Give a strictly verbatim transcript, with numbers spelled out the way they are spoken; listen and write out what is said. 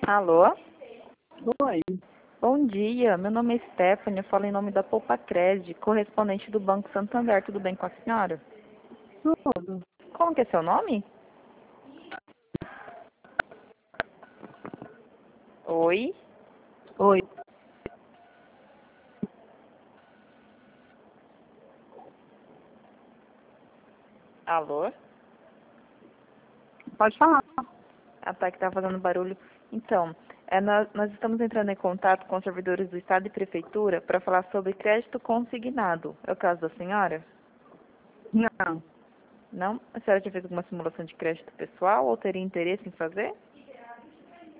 Alô? Oi, Bom dia, meu nome é Stephanie, eu falo em nome da Poupa Cred, correspondente do Banco Santander, tudo bem com a senhora? tudo. Como que é seu nome? Oi? Oi, Alô? pode falar. Ah, tá, que tá fazendo barulho. Então, é, nós, nós estamos entrando em contato com os servidores do Estado e Prefeitura para falar sobre crédito consignado. É o caso da senhora? Não, Não? A senhora já fez alguma simulação de crédito pessoal ou teria interesse em fazer?